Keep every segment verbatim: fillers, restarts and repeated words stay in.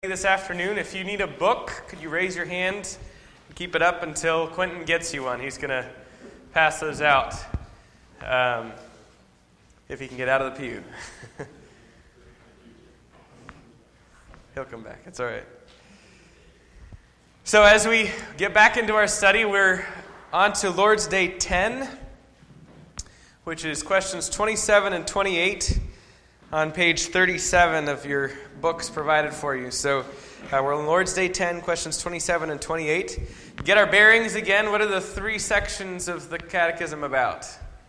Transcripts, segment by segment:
This afternoon. If you need a book, could you raise your hand and keep it up until Quentin gets you one? He's going to pass those out um, if he can get out of the pew. He'll come back. It's all right. So as we get back into our study, we're on to Lord's Day ten, which is questions twenty-seven and twenty-eight on page thirty-seven of your books provided for you. So uh, we're on Lord's Day ten, questions twenty-seven and twenty-eight. Get our bearings again. What are the three sections of the Catechism about?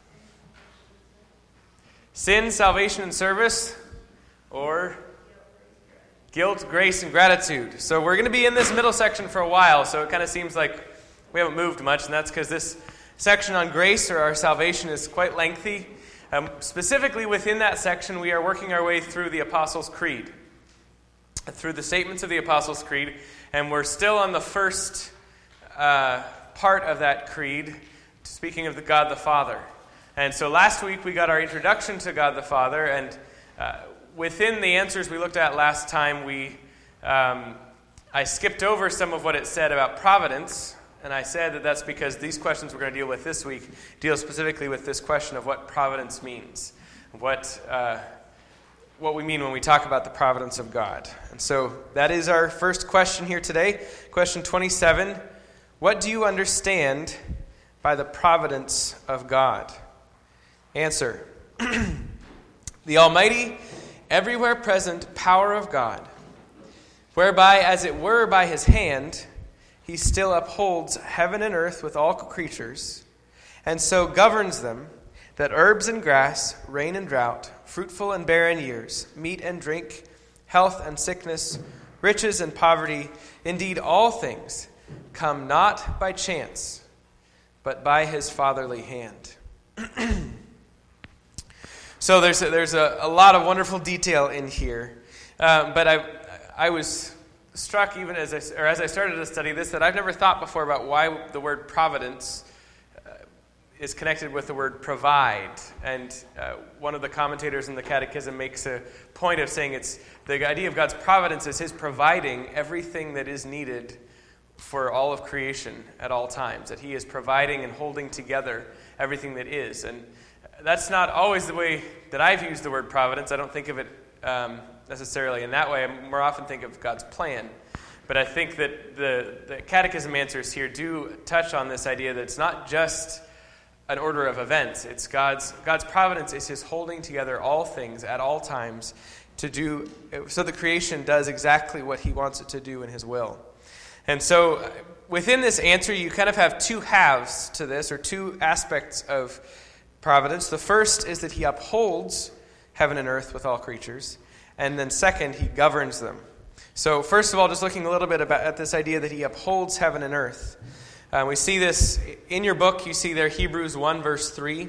Sin, salvation, and service, or guilt, grace, and gratitude. So we're going to be in this middle section for a while, so it kind of seems like we haven't moved much, and that's because this section on grace, or our salvation, is quite lengthy. Um, specifically within that section, we are working our way through the Apostles' Creed, through the statements of the Apostles' Creed, and we're still on the first uh, part of that creed, speaking of the God the Father. And so last week we got our introduction to God the Father, and uh, within the answers we looked at last time, we um, I skipped over some of what it said about providence. And I said that that's because these questions we're going to deal with this week deal specifically with this question of what providence means, what uh, what we mean when we talk about the providence of God. And so that is our first question here today. Question twenty-seven, what do you understand by the providence of God? Answer, the almighty, everywhere present power of God, whereby, as it were by his hand, he still upholds heaven and earth with all creatures, and so governs them, that herbs and grass, rain and drought, fruitful and barren years, meat and drink, health and sickness, riches and poverty, indeed all things, come not by chance, but by his fatherly hand. So there's a, there's a, a lot of wonderful detail in here, um, but I I was struck even as I, or as I started to study this that I've never thought before about why the word providence uh, is connected with the word provide. And uh, one of the commentators in the Catechism makes a point of saying it's the idea of God's providence is his providing everything that is needed for all of creation at all times, that he is providing and holding together everything that is. And that's not always the way that I've used the word providence. I don't think of it um, necessarily in that way. I more often think of God's plan. But I think that the, the Catechism answers here do touch on this idea that it's not just an order of events. It's God's God's providence is his holding together all things at all times to do, so the creation does exactly what he wants it to do in his will. And so within this answer, you kind of have two halves to this, or two aspects of providence. The first is that he upholds heaven and earth with all creatures. And then second, he governs them. So first of all, just looking a little bit about at this idea that he upholds heaven and earth. Uh, we see this in your book. You see there Hebrews one, verse three.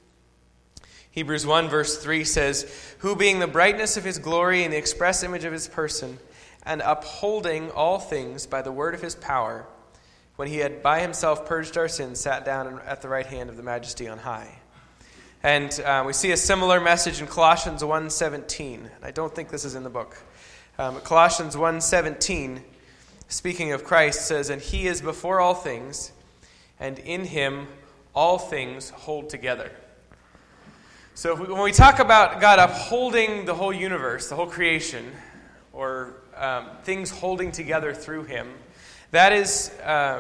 Hebrews one, verse three says, who being the brightness of his glory and the express image of his person, and upholding all things by the word of his power, when he had by himself purged our sins, sat down at the right hand of the majesty on high. And uh, we see a similar message in Colossians one seventeen. I don't think this is in the book. Um, Colossians one seventeen, speaking of Christ, says, and he is before all things, and in him all things hold together. So if we, when we talk about God upholding the whole universe, the whole creation, or um, things holding together through him, that is um,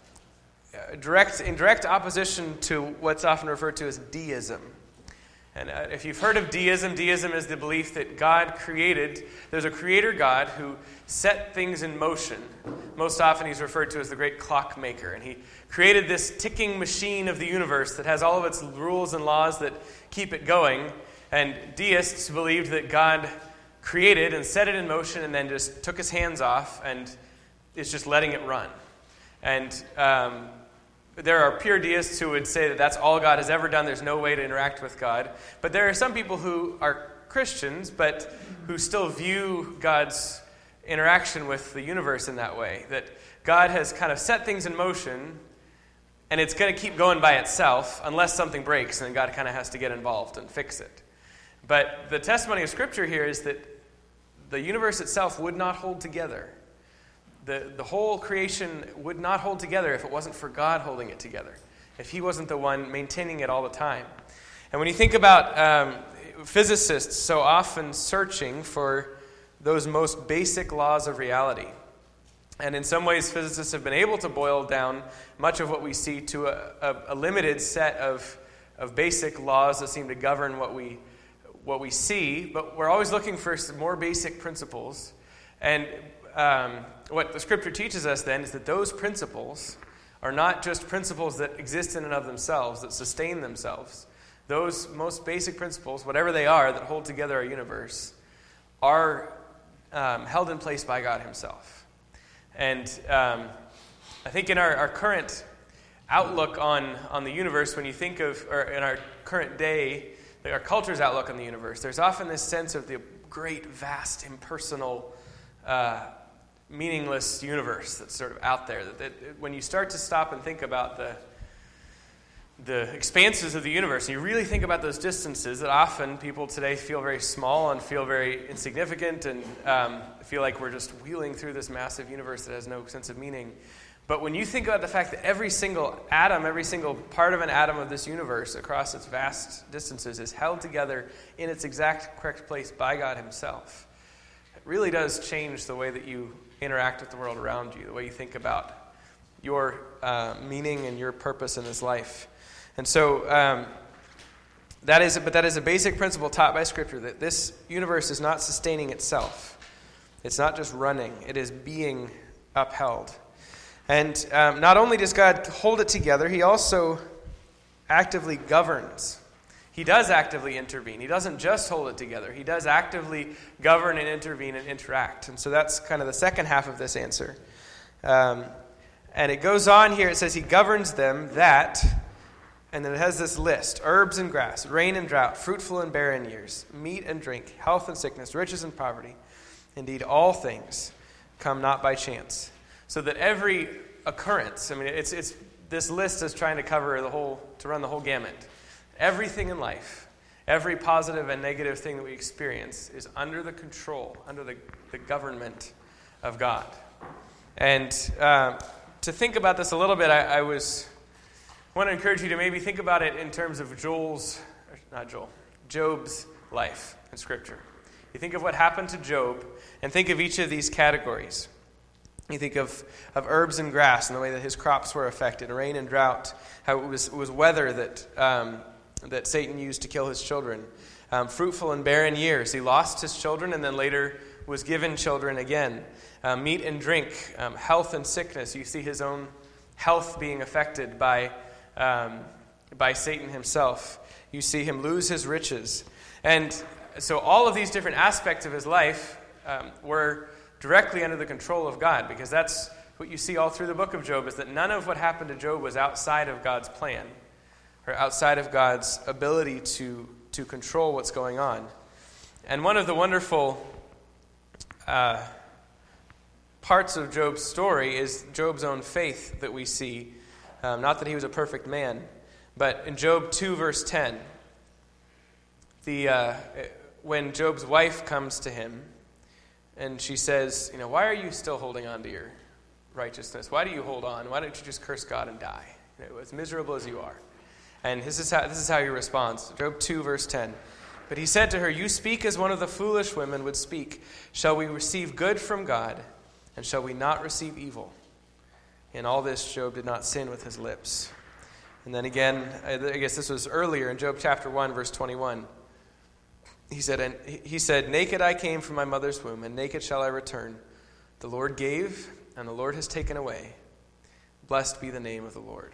direct in direct opposition to what's often referred to as deism. And uh, if you've heard of deism, deism is the belief that God created, there's a creator God who set things in motion. Most often he's referred to as the great clockmaker. And he created this ticking machine of the universe that has all of its rules and laws that keep it going. And deists believed that God created and set it in motion and then just took his hands off and is just letting it run. And um, there are pure deists who would say that that's all God has ever done. There's no way to interact with God. But there are some people who are Christians, but who still view God's interaction with the universe in that way. That God has kind of set things in motion, and it's going to keep going by itself unless something breaks, and then God kind of has to get involved and fix it. But the testimony of Scripture here is that the universe itself would not hold together. The, the whole creation would not hold together if it wasn't for God holding it together, if he wasn't the one maintaining it all the time. And when you think about um, physicists so often searching for those most basic laws of reality, and in some ways physicists have been able to boil down much of what we see to a, a, a limited set of, of basic laws that seem to govern what we, what we see, but we're always looking for some more basic principles. And um, what the Scripture teaches us then is that those principles are not just principles that exist in and of themselves, that sustain themselves. Those most basic principles, whatever they are, that hold together our universe, are um, held in place by God himself. And um, I think in our, our current outlook on, on the universe, when you think of, or in our current day, our culture's outlook on the universe, there's often this sense of the great, vast, impersonal, uh, meaningless universe that's sort of out there. That, that when you start to stop and think about the the expanses of the universe, and you really think about those distances that often people today feel very small and feel very insignificant and um, feel like we're just wheeling through this massive universe that has no sense of meaning. But when you think about the fact that every single atom, every single part of an atom of this universe across its vast distances is held together in its exact correct place by God himself, it really does change the way that you interact with the world around you, the way you think about your uh, meaning and your purpose in this life. And so um, that is, but that is a basic principle taught by Scripture, that this universe is not sustaining itself. It's not just running. It is being upheld. And um, not only does God hold it together, he also actively governs. He does actively intervene. He doesn't just hold it together. He does actively govern and intervene and interact. And so that's kind of the second half of this answer. Um, and it goes on here. It says he governs them that, and then it has this list: herbs and grass, rain and drought, fruitful and barren years, meat and drink, health and sickness, riches and poverty. Indeed, all things come not by chance. So that every occurrence, I mean, it's it's this list is trying to cover the whole, to run the whole gamut. Everything in life, every positive and negative thing that we experience is under the control, under the, the government of God. And uh, to think about this a little bit, I, I was want to encourage you to maybe think about it in terms of Joel's, not Joel, Job's life in Scripture. You think of what happened to Job, and think of each of these categories. You think of, of herbs and grass and the way that his crops were affected, rain and drought, how it was, it was weather that um, that Satan used to kill his children. Um, fruitful and barren years. He lost his children and then later was given children again. Um, meat and drink, um, health and sickness. You see his own health being affected by, um, by Satan himself. You see him lose his riches. And so all of these different aspects of his life um, were directly under the control of God, because that's what you see all through the book of Job, is that none of what happened to Job was outside of God's plan, or outside of God's ability to, to control what's going on. And one of the wonderful uh, parts of Job's story is Job's own faith that we see. Um, not that he was a perfect man, but in Job two, verse ten, the uh, when Job's wife comes to him, and she says, you know, why are you still holding on to your righteousness? Why do you hold on? Why don't you just curse God and die? You know, as miserable as you are. And this is how this is how he responds. Job two, verse ten. But he said to her, you speak as one of the foolish women would speak. Shall we receive good from God, and shall we not receive evil? In all this, Job did not sin with his lips. And then again, I guess this was earlier in Job chapter one, verse twenty-one. He said, and he said, naked I came from my mother's womb, and naked shall I return. The Lord gave, and the Lord has taken away. Blessed be the name of the Lord.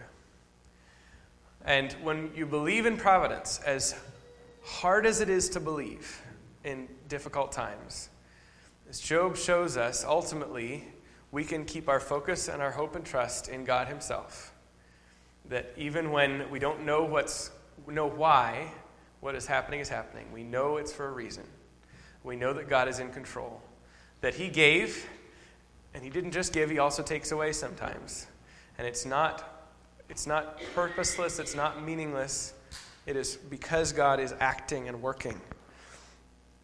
And when you believe in providence, as hard as it is to believe in difficult times, as Job shows us, ultimately, we can keep our focus and our hope and trust in God himself. That even when we don't know what's, know why, what is happening is happening. We know it's for a reason. We know that God is in control. That he gave, and he didn't just give, he also takes away sometimes. And it's not it's not purposeless, it's not meaningless. It is because God is acting and working.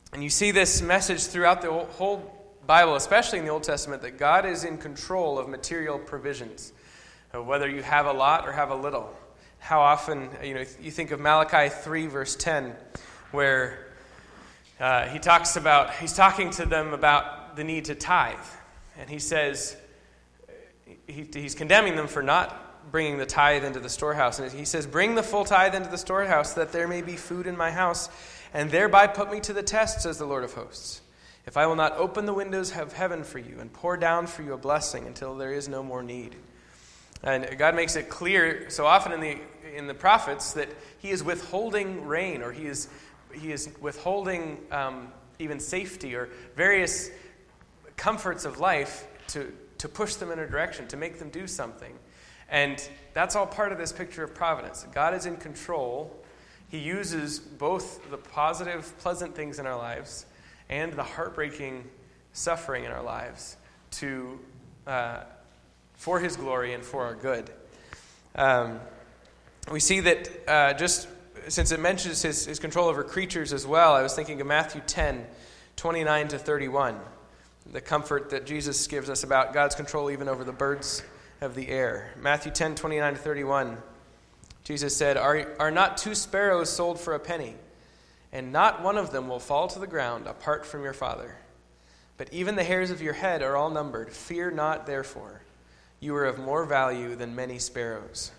And you see this message throughout the whole Bible, especially in the Old Testament, that God is in control of material provisions, whether you have a lot or have a little. How often, you know, you think of Malachi three, verse ten, where uh, he talks about, he's talking to them about the need to tithe. And he says, he, he's condemning them for not bringing the tithe into the storehouse. And he says, bring the full tithe into the storehouse, that there may be food in my house, and thereby put me to the test, says the Lord of hosts. If I will not open the windows of heaven for you and pour down for you a blessing until there is no more need. And God makes it clear so often in the in the prophets that he is withholding rain, or he is he is withholding um, even safety or various comforts of life to, to push them in a direction, to make them do something. And that's all part of this picture of providence. God is in control. He uses both the positive, pleasant things in our lives and the heartbreaking suffering in our lives to uh, for his glory and for our good. Um, we see that uh, just since it mentions his, his control over creatures as well, I was thinking of Matthew ten, twenty-nine to thirty-one, the comfort that Jesus gives us about God's control even over the birds of the air. Matthew ten, twenty-nine to thirty-one, Jesus said, are, are not two sparrows sold for a penny? And not one of them will fall to the ground apart from your Father. But even the hairs of your head are all numbered. Fear not, therefore. You are of more value than many sparrows.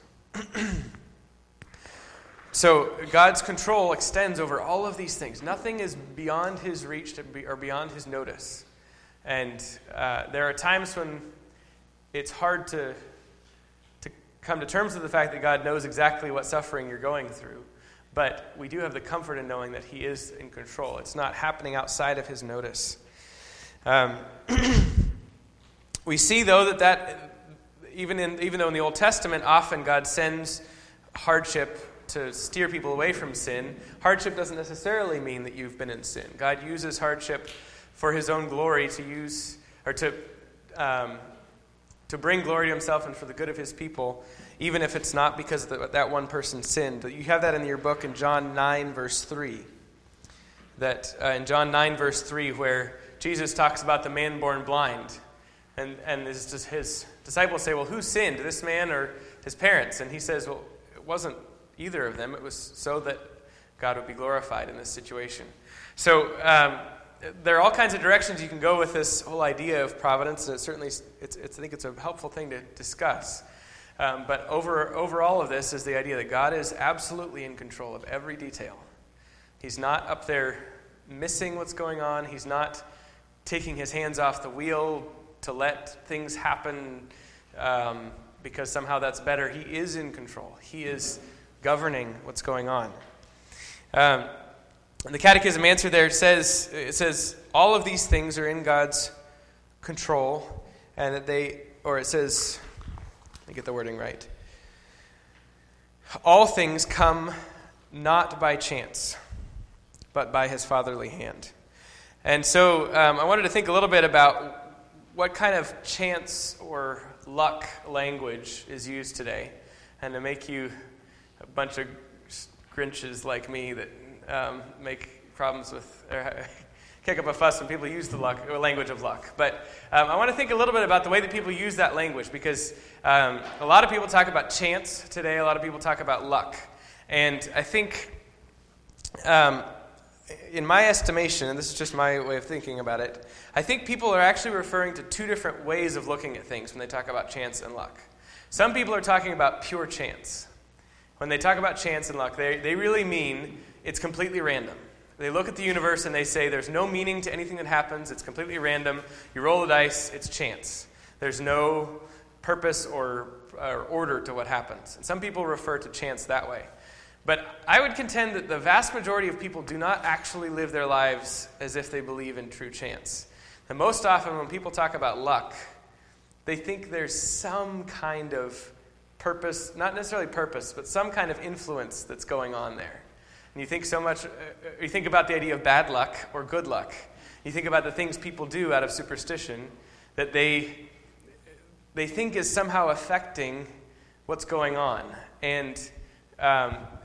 So God's control extends over all of these things. Nothing is beyond his reach to be, or beyond his notice. And uh, there are times when it's hard to, to come to terms with the fact that God knows exactly what suffering you're going through. But we do have the comfort in knowing that he is in control. It's not happening outside of his notice. Um, we see, though, that, that even, in, even though in the Old Testament, often God sends hardship to steer people away from sin, hardship doesn't necessarily mean that you've been in sin. God uses hardship for his own glory to use, or to, um, to bring glory to himself and for the good of his people, even if it's not because the, that one person sinned. You have that in your book in John nine, verse three. That uh, in John nine, verse three, where Jesus talks about the man born blind. And, and his, his disciples say, well, who sinned, this man or his parents? And he says, well, it wasn't either of them. It was so that God would be glorified in this situation. So um, there are all kinds of directions you can go with this whole idea of providence. And it certainly, it's, it's, I think it's a helpful thing to discuss. Um, but over, over all of this is the idea that God is absolutely in control of every detail. He's not up there missing what's going on. He's not taking his hands off the wheel to let things happen um, because somehow that's better. He is in control. He is governing what's going on. Um, the Catechism answer there says, it says, all of these things are in God's control, and that they, or it says, let me get the wording right. All things come not by chance, but by his fatherly hand. And so um, I wanted to think a little bit about what kind of chance or luck language is used today, and to make you a bunch of Grinches like me that um, make problems with, or kick up a fuss when people use the luck, or language of luck. But um, I want to think a little bit about the way that people use that language, because um, a lot of people talk about chance today, a lot of people talk about luck. And I think, um, in my estimation, and this is just my way of thinking about it, I think people are actually referring to two different ways of looking at things when they talk about chance and luck. Some people are talking about pure chance. When they talk about chance and luck, they, they really mean it's completely random. They look at the universe and they say there's no meaning to anything that happens. It's completely random. You roll the dice, it's chance. There's no purpose or, or order to what happens. And some people refer to chance that way. But I would contend that the vast majority of people do not actually live their lives as if they believe in true chance. And most often when people talk about luck, they think there's some kind of purpose, not necessarily purpose, but some kind of influence that's going on there. And you think so much, uh, you think about the idea of bad luck or good luck. You think about the things people do out of superstition that they they think is somehow affecting what's going on. And um,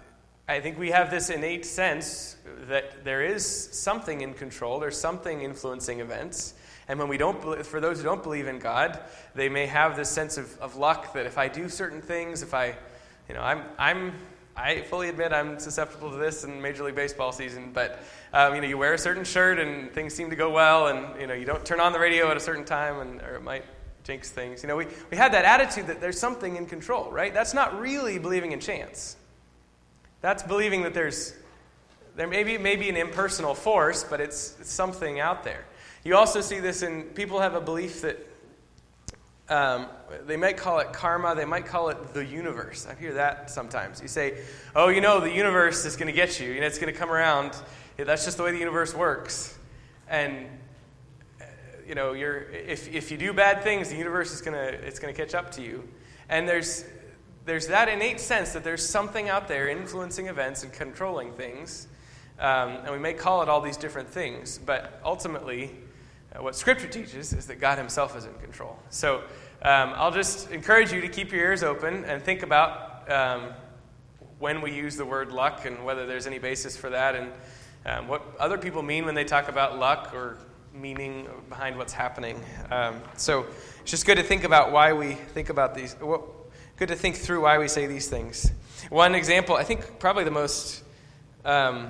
I think we have this innate sense that there is something in control, there's something influencing events. And when we don't, for those who don't believe in God, they may have this sense of, of luck that if I do certain things, if I, you know, I'm, I'm, I fully admit I'm susceptible to this in Major League Baseball season. But um, you know, you wear a certain shirt and things seem to go well, and you know, you don't turn on the radio at a certain time, and or it might jinx things. You know, we we had that attitude that there's something in control, right? That's not really believing in chance. That's believing that there's there may be maybe an impersonal force, but it's, it's something out there. You also see this in people have a belief that um, they might call it karma, they might call it the universe. I hear that sometimes. You say, oh, you know, the universe is going to get you. You know, it's going to come around. That's just the way the universe works. And you know, you're if if you do bad things, the universe is going to it's going to catch up to you. And there's there's that innate sense that there's something out there influencing events and controlling things. Um, and we may call it all these different things, but ultimately, uh, what Scripture teaches is that God himself is in control. So um, I'll just encourage you to keep your ears open and think about um, when we use the word luck and whether there's any basis for that, and um, what other people mean when they talk about luck or meaning behind what's happening. Um, so it's just good to think about why we think about these. What, good to think through why we say these things. One example, I think probably the most Um,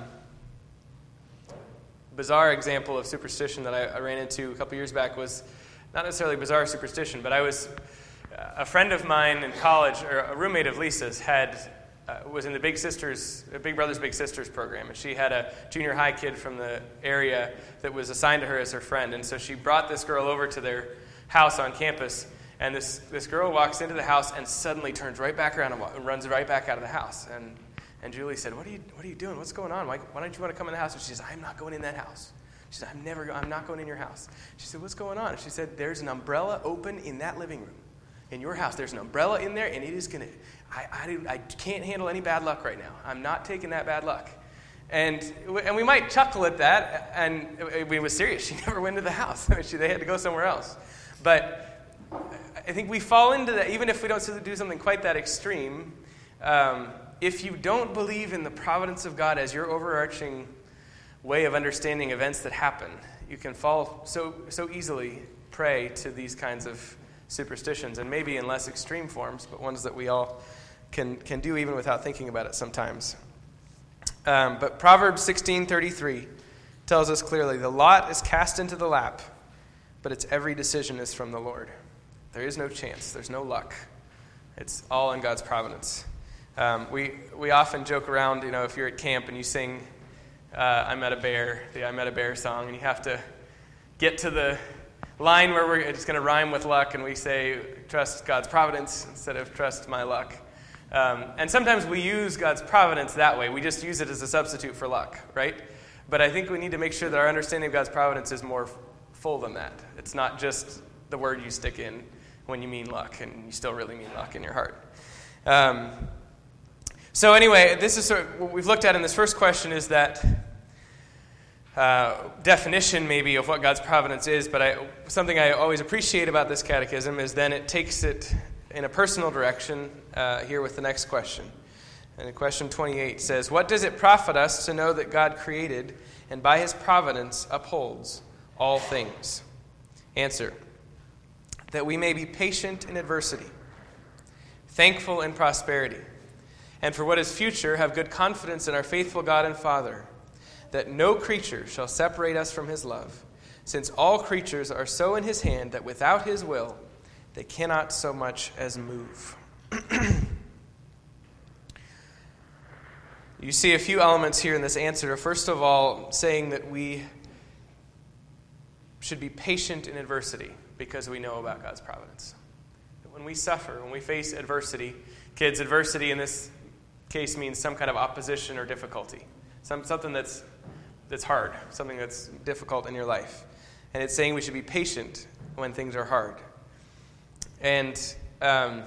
bizarre example of superstition that I, I ran into a couple years back was not necessarily bizarre superstition, but I was uh, a friend of mine in college, or a roommate of Lisa's, had uh, was in the Big Sisters, Big Brothers Big Sisters program, and she had a junior high kid from the area that was assigned to her as her friend, and so she brought this girl over to their house on campus, and this this girl walks into the house and suddenly turns right back around and, wa- and runs right back out of the house, and. And Julie said, "What are you? What are you doing? What's going on? Why, why don't you want to come in the house?" And she says, "I'm not going in that house." She said, "I'm never. I'm not going in your house." She said, "What's going on?" And she said, "There's an umbrella open in that living room, in your house. There's an umbrella in there, and it is gonna. I, I, I can't handle any bad luck right now. I'm not taking that bad luck." And and we might chuckle at that, and it, it was serious. She never went to the house. she, they had to go somewhere else. But I think we fall into that, even if we don't do something quite that extreme. Um, If you don't believe in the providence of God as your overarching way of understanding events that happen, you can fall so so easily prey to these kinds of superstitions, and maybe in less extreme forms, but ones that we all can can do even without thinking about it sometimes. Um, but Proverbs sixteen thirty-three tells us clearly, "The lot is cast into the lap, but its every decision is from the Lord." There is no chance. There's no luck. It's all in God's providence. Um, we we often joke around, you know, if you're at camp and you sing uh, I Met a Bear, the I Met a Bear song, and you have to get to the line where we're, it's going to rhyme with luck, and we say, trust God's providence instead of trust my luck. Um, and sometimes we use God's providence that way. We just use it as a substitute for luck, right? But I think we need to make sure that our understanding of God's providence is more f- full than that. It's not just the word you stick in when you mean luck, and you still really mean luck in your heart. Um So anyway, this is sort of what we've looked at in this first question is that uh, definition maybe of what God's providence is, but I, something I always appreciate about this catechism is then it takes it in a personal direction uh, here with the next question. And question twenty-eight says, "What does it profit us to know that God created and by his providence upholds all things?" Answer, that we may be patient in adversity, thankful in prosperity, and for what is future, have good confidence in our faithful God and Father, that no creature shall separate us from his love, since all creatures are so in his hand that without his will they cannot so much as move. You see a few elements here in this answer. First of all, saying that we should be patient in adversity because we know about God's providence. When we suffer, when we face adversity, kids, adversity in this case means some kind of opposition or difficulty, some something that's that's hard, something that's difficult in your life. And it's saying we should be patient when things are hard. And um,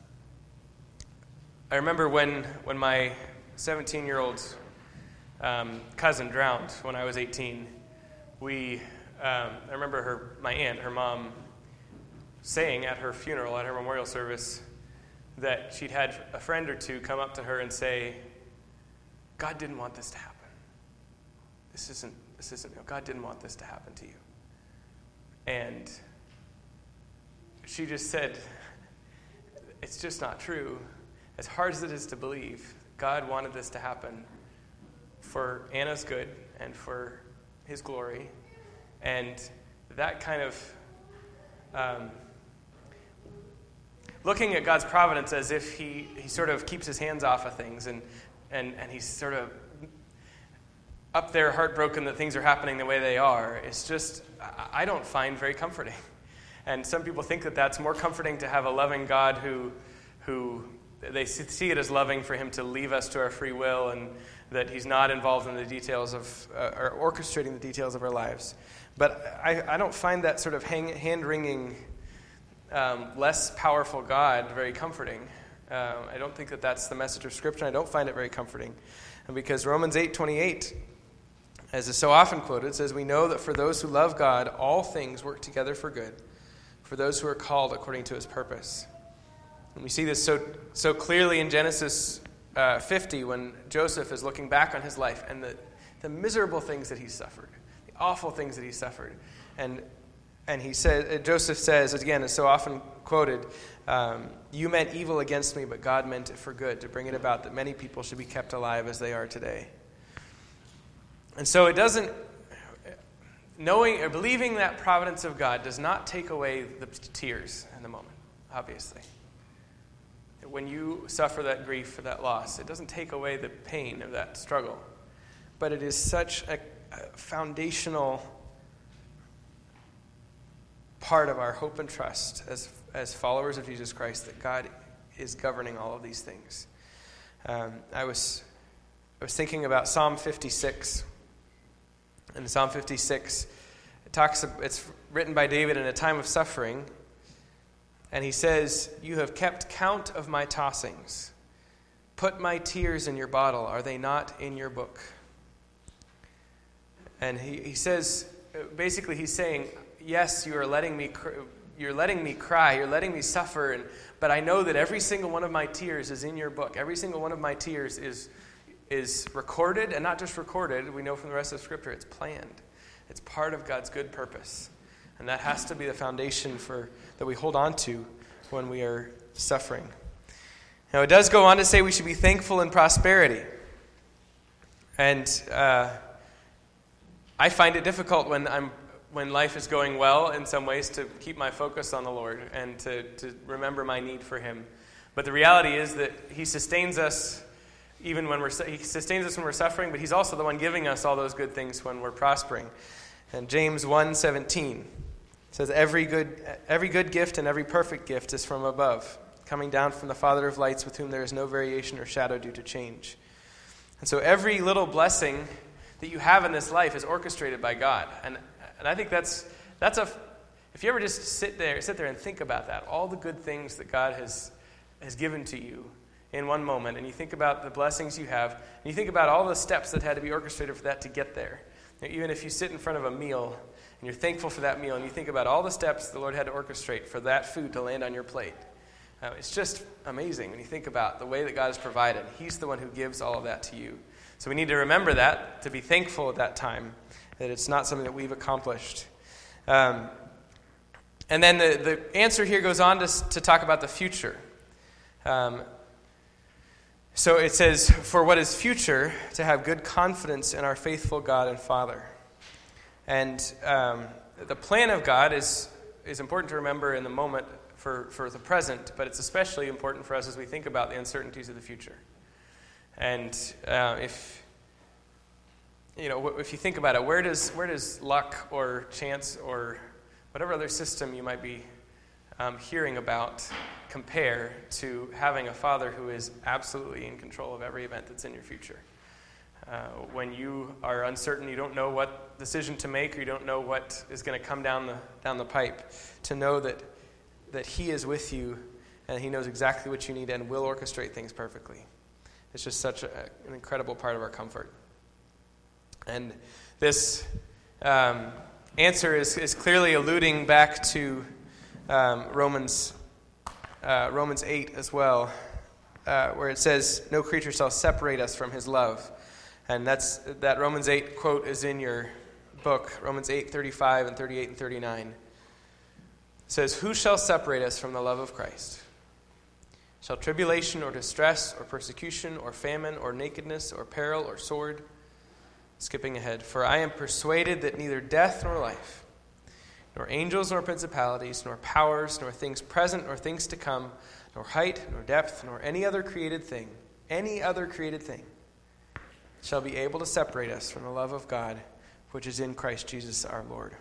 I remember when when my seventeen-year-old um, cousin drowned when I was eighteen. We um, I remember her, my aunt, her mom, saying at her funeral, at her memorial service, that she'd had a friend or two come up to her and say, God didn't want this to happen. This isn't, this isn't, no, God didn't want this to happen to you. And she just said, it's just not true. As hard as it is to believe, God wanted this to happen for Anna's good and for his glory. And that kind of um, looking at God's providence as if he, he sort of keeps his hands off of things and, and, and he's sort of up there heartbroken that things are happening the way they are, it's just, I don't find very comforting. And some people think that that's more comforting to have a loving God who, who they see it as loving for him to leave us to our free will and that he's not involved in the details of, uh, or orchestrating the details of our lives. But I, I don't find that sort of hang, hand-wringing, um, less powerful God very comforting. Um, I don't think that that's the message of Scripture. I don't find it very comforting. And because Romans eight twenty-eight, as is so often quoted, says, we know that for those who love God, all things work together for good, for those who are called according to his purpose. And we see this so so clearly in Genesis uh, fifty when Joseph is looking back on his life and the, the miserable things that he suffered, the awful things that he suffered. And and he says, Joseph says, again, is so often quoted, um, you meant evil against me, but God meant it for good, to bring it about that many people should be kept alive as they are today. And so it doesn't, knowing or believing that providence of God does not take away the tears in the moment, obviously. When you suffer that grief or that loss, it doesn't take away the pain of that struggle. But it is such a, a foundational part of our hope and trust as as followers of Jesus Christ that God is governing all of these things. Um, I was I was thinking about Psalm fifty-six. And Psalm fifty-six, it talks. It's written by David in a time of suffering. And he says, you have kept count of my tossings. Put my tears in your bottle. Are they not in your book? And he, he says, basically he's saying, yes, you are letting me, cr- you're letting me cry, you're letting me suffer, and, but I know that every single one of my tears is in your book. Every single one of my tears is, is recorded, and not just recorded, we know from the rest of Scripture, it's planned. It's part of God's good purpose. And that has to be the foundation for that we hold on to when we are suffering. Now, it does go on to say we should be thankful in prosperity. And uh, I find it difficult when I'm when life is going well in some ways to keep my focus on the Lord and to, to remember my need for him. But the reality is that he sustains us even when we're he sustains us when we're suffering, but he's also the one giving us all those good things when we're prospering. And James one seventeen says, every good every good gift and every perfect gift is from above, coming down from the Father of lights, with whom there is no variation or shadow due to change. And so every little blessing that you have in this life is orchestrated by God. And and I think that's that's a if you ever just sit there sit there and think about that, all the good things that God has has given to you in one moment, and you think about the blessings you have, and you think about all the steps that had to be orchestrated for that to get there. Even if you sit in front of a meal and you're thankful for that meal and you think about all the steps the Lord had to orchestrate for that food to land on your plate, uh, it's just amazing when you think about the way that God has provided. He's the one who gives all of that to you. So we need to remember that, to be thankful at that time, that it's not something that we've accomplished. Um, and then the, the answer here goes on to, to talk about the future. Um, So it says, for what is future, to have good confidence in our faithful God and Father. And um, the plan of God is is important to remember in the moment for, for the present, but it's especially important for us as we think about the uncertainties of the future. And uh, if you know, if you think about it, where does where does luck or chance or whatever other system you might be um, hearing about compare to having a Father who is absolutely in control of every event that's in your future? Uh, when you are uncertain, you don't know what decision to make, or you don't know what is going to come down the down the pipe, to know that that He is with you and He knows exactly what you need and will orchestrate things perfectly. It's just such a, an incredible part of our comfort. And this um, answer is, is clearly alluding back to um, Romans Uh, Romans eight as well, uh, where it says, no creature shall separate us from his love. And that's that Romans eight quote is in your book, Romans eight, thirty-five and thirty-eight and thirty-nine. It says, "Who shall separate us from the love of Christ? Shall tribulation or distress or persecution or famine or nakedness or peril or sword?" Skipping ahead. "For I am persuaded that neither death nor life, nor angels nor principalities, nor powers, nor things present nor things to come, nor height, nor depth, nor any other created thing, any other created thing, shall be able to separate us from the love of God, which is in Christ Jesus our Lord."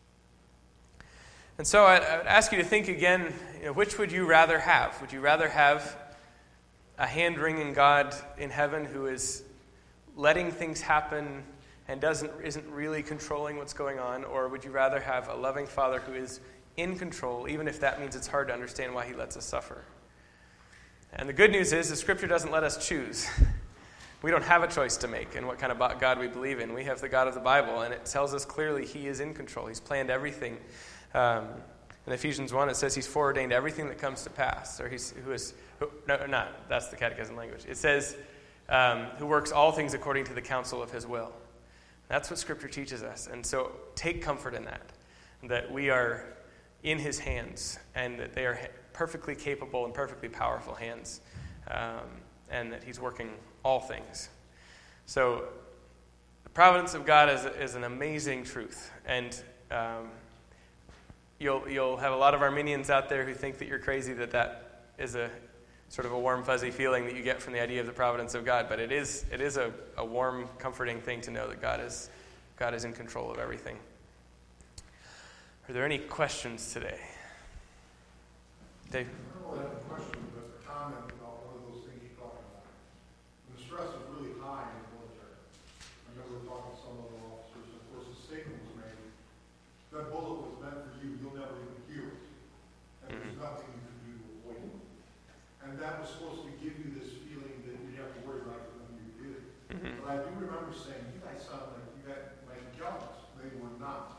And so I would ask you to think again, you know, which would you rather have? Would you rather have a hand-wringing God in heaven who is letting things happen and doesn't isn't really controlling what's going on, or would you rather have a loving Father who is in control, even if that means it's hard to understand why he lets us suffer? And the good news is the Scripture doesn't let us choose. We don't have a choice to make in what kind of God we believe in. We have the God of the Bible, and it tells us clearly he is in control. He's planned everything. Um, in Ephesians one, it says he's foreordained everything that comes to pass. Or he's who is who, no, not that's the catechism language. It says um, who works all things according to the counsel of his will. That's what Scripture teaches us. And so take comfort in that, that we are in his hands, and that they are perfectly capable and perfectly powerful hands, um, and that he's working all things. So the providence of God is, is an amazing truth. And um, you'll you'll have a lot of Arminians out there who think that you're crazy, that that is a sort of a warm, fuzzy feeling that you get from the idea of the providence of God. But it is it is a, a warm, comforting thing to know that God is God is in control of everything. Are there any questions today? Dave? I don't really have a question, but a comment about one of those things you're talking about. When the stress is really high in the military, I remember talking to some of the officers, of course, a statement was made, that bullet was meant for you, you'll never even hear it. And there's nothing you can do to avoid it. And that was supposed to give you this feeling that you have to worry about it when you did it. Mm-hmm. But I do remember saying, you guys sound like you got like jealous. They were not.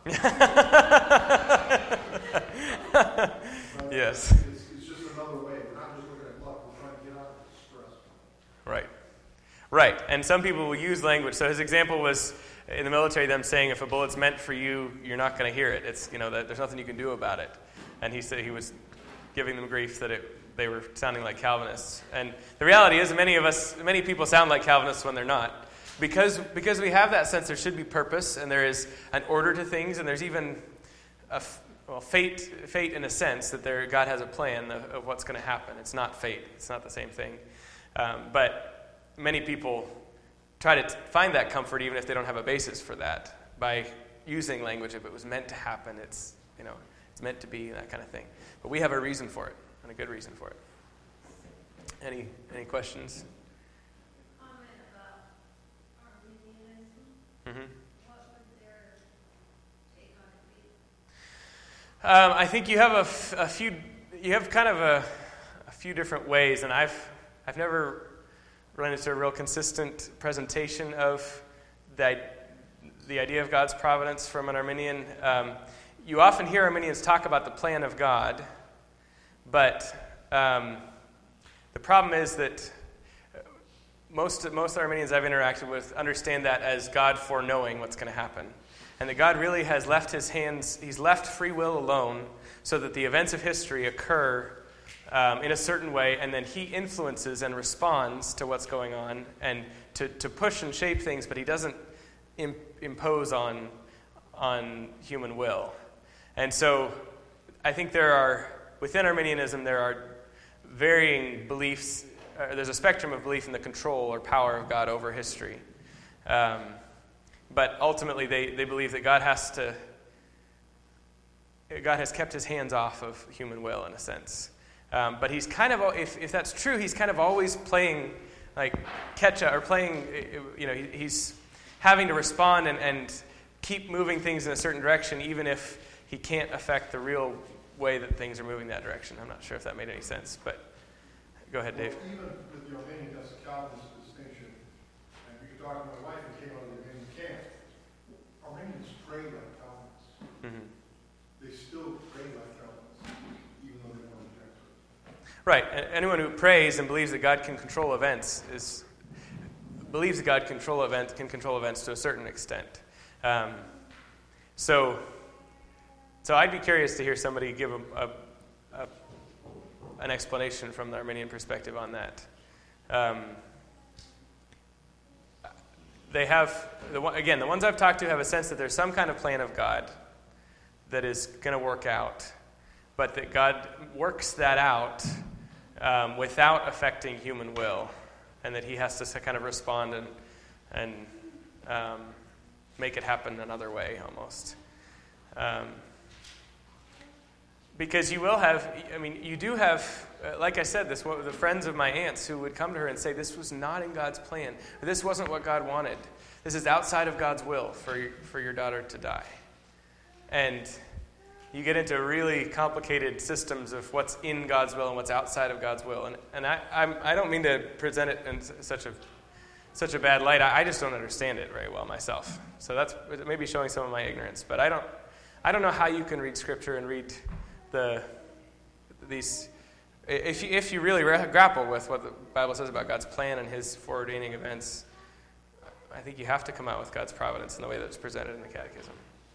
Yes. It's, it's just another way. We're not just looking at luck. We're trying to get out of the stress. Right. Right. And some people will use language. So his example was in the military, them saying, if a bullet's meant for you, you're not going to hear it. It's, you know, that there's nothing you can do about it. And he said he was giving them grief that it, they were sounding like Calvinists. And the reality is many of us, many people sound like Calvinists when they're not. Because, because we have that sense there should be purpose, and there is an order to things, and there's even a, well, fate, fate in a sense, that there, God has a plan of, of what's going to happen. It's not fate. It's not the same thing. Um, but many people try to t- find that comfort even if they don't have a basis for that by using language. If it was meant to happen, it's, you know, it's meant to be, that kind of thing. But we have a reason for it, and a good reason for it. Any any questions? Comment about Arminianism. Mm-hmm. What would their take on it be? Um, I think you have a, f- a few. You have kind of a, a few different ways, and I've I've never run into a real consistent presentation of the the idea of God's providence from an Arminian. Um, you often hear Arminians talk about the plan of God, but um, the problem is that most most Arminians I've interacted with understand that as God foreknowing what's going to happen. And that God really has left his hands, he's left free will alone so that the events of history occur um, in a certain way, and then he influences and responds to what's going on and to, to push and shape things, but he doesn't imp- impose on, on human will. And so I think there are, within Arminianism, there are varying beliefs, uh, there's a spectrum of belief in the control or power of God over history. Um, But ultimately, they, they believe that God has to, God has kept his hands off of human will in a sense. Um, but he's kind of, if, if that's true, he's kind of always playing like catch up, or playing, you know, he's having to respond and, and keep moving things in a certain direction, even if he can't affect the real way that things are moving that direction. I'm not sure if that made any sense, but go ahead, Dave. Well, even with the Arminian, that's a Calvinist distinction. And we could talk to my wife who came out of the Arminian camp. Arminians pray like Calvinists. Mm-hmm. They still pray like Calvinists, even though they want to reject it. Right. Anyone who prays and believes that God can control events is believes that God control event, can control events to a certain extent. Um, so, so I'd be curious to hear somebody give a, a, a, an explanation from the Arminian perspective on that. Um, they have, the one, again, the ones I've talked to have a sense that there's some kind of plan of God that is going to work out, but that God works that out um, without affecting human will, and that he has to kind of respond and and um, make it happen another way almost. Um, because you will have, I mean, you do have, like I said, this the friends of my aunts who would come to her and say, this was not in God's plan, or this wasn't what God wanted. This is outside of God's will for your, for your daughter to die. And you get into really complicated systems of what's in God's will and what's outside of God's will. And and I I'm, I don't mean to present it in such a such a bad light. I, I just don't understand it very well myself. So that's maybe showing some of my ignorance. But I don't I don't know how you can read Scripture and read the these if you, if you really grapple with what the Bible says about God's plan and His foreordaining events. I think you have to come out with God's providence in the way that it's presented in the Catechism.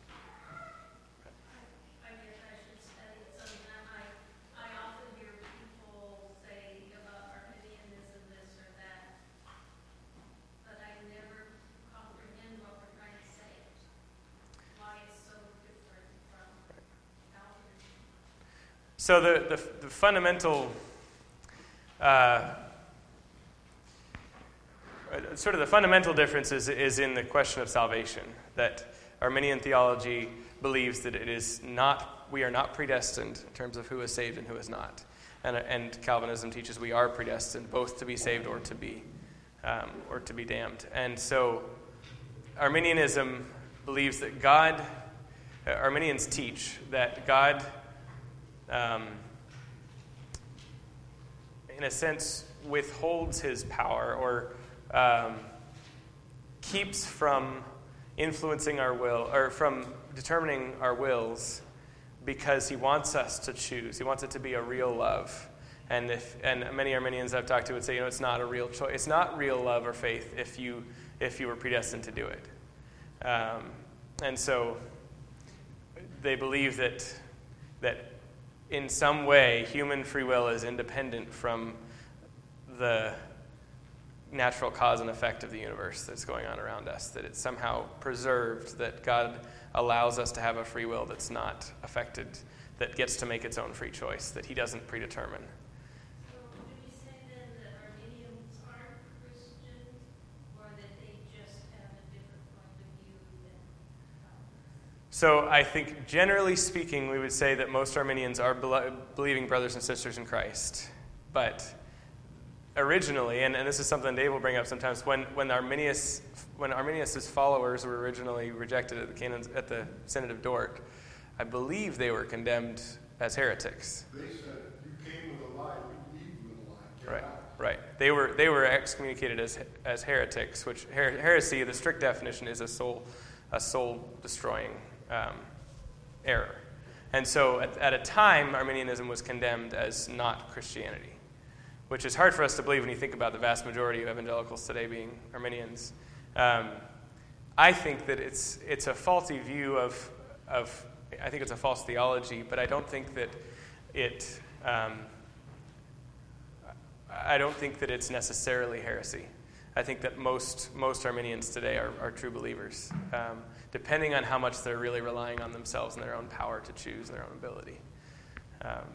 So the, the, the fundamental, uh, sort of the fundamental difference is, is in the question of salvation, that Arminian theology believes that it is not, we are not predestined in terms of who is saved and who is not. And, and Calvinism teaches we are predestined both to be saved or to be, um, or to be damned. And so Arminianism believes that God, uh, Arminians teach that God, Um, in a sense, withholds his power or um, keeps from influencing our will or from determining our wills because he wants us to choose. He wants it to be a real love. And if and many Arminians I've talked to would say, you know, it's not a real choice. It's not real love or faith if you if you were predestined to do it. Um, and so they believe that that. in some way, human free will is independent from the natural cause and effect of the universe that's going on around us, that it's somehow preserved, that God allows us to have a free will that's not affected, that gets to make its own free choice, that he doesn't predetermine. So would you say then that Arminians aren't Christians, or that they just have a different point of view than Calvinists? So I think, generally speaking, we would say that most Arminians are be- believing brothers and sisters in Christ. But originally, and, and this is something Dave will bring up sometimes, when when Arminius when Arminius' followers were originally rejected at the canons, at the Synod of Dort, I believe they were condemned as heretics. They said, you came with a lie, we leave with a lie. Get Right, out. right. They were they were excommunicated as as heretics, which her- heresy, the strict definition, is a soul a soul destroying Um, error. And so at, at a time, Arminianism was condemned as not Christianity, which is hard for us to believe when you think about the vast majority of evangelicals today being Arminians. Um, I think that it's it's a faulty view of, of, I think it's a false theology, but I don't think that it, um, I don't think that it's necessarily heresy. I think that most most Arminians today are, are true believers, um, depending on how much they're really relying on themselves and their own power to choose and their own ability. Um,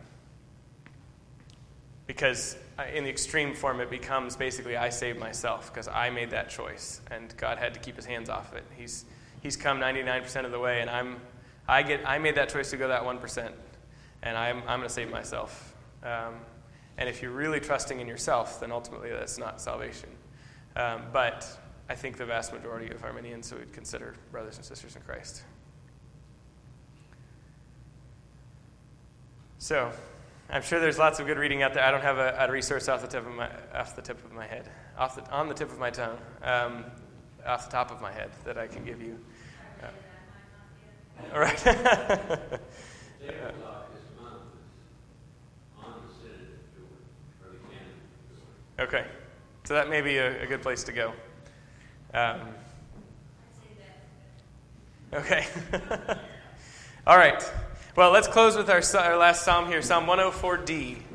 because in the extreme form, it becomes basically I saved myself because I made that choice, and God had to keep his hands off it. He's he's come ninety-nine percent of the way, and I'm I get I made that choice to go that one percent, and I'm I'm going to save myself. Um, and if you're really trusting in yourself, then ultimately that's not salvation. Um, but I think the vast majority of Arminians would consider brothers and sisters in Christ. So, I'm sure there's lots of good reading out there. I don't have a, a resource off the tip of my off the tip of my head, off the, on the tip of my tongue, um, off the top of my head that I can give you. Uh, all right. Okay, so that may be a, a good place to go. Um, I'd say okay. that. All right. Well, let's close with our, our last psalm here, Psalm one oh four D.